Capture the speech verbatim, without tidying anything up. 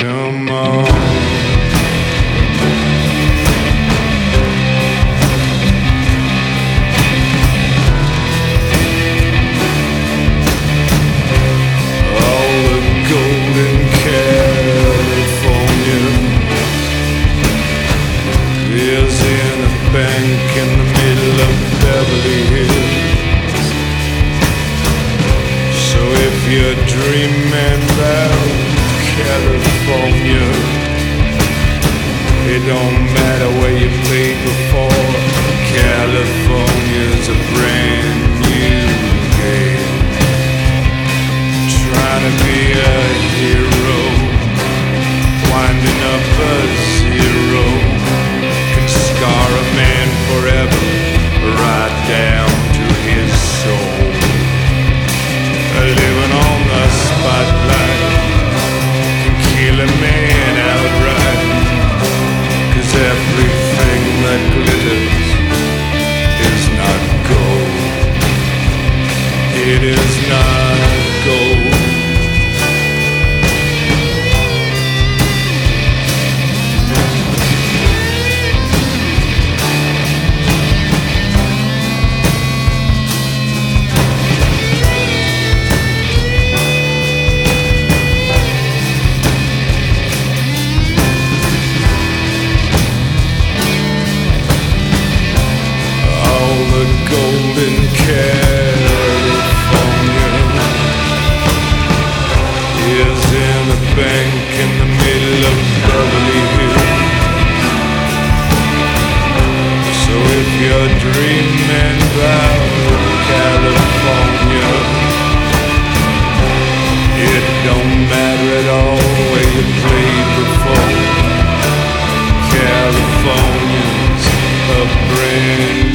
Come on. Bank in the middle of Beverly Hills. So if you're dreaming about California, it don't matter where you played before. California's a brand new game. Trying to be a hero, winding up a zero. Scar a man forever, right down to his soul. Living on the spotlight can kill a man outright. 'Cause everything that glitters is not gold. It is not gold. Golden California is in a bank in the middle of Beverly Hills. So if you're dreaming about California, it don't matter at all where you played before. California's a brand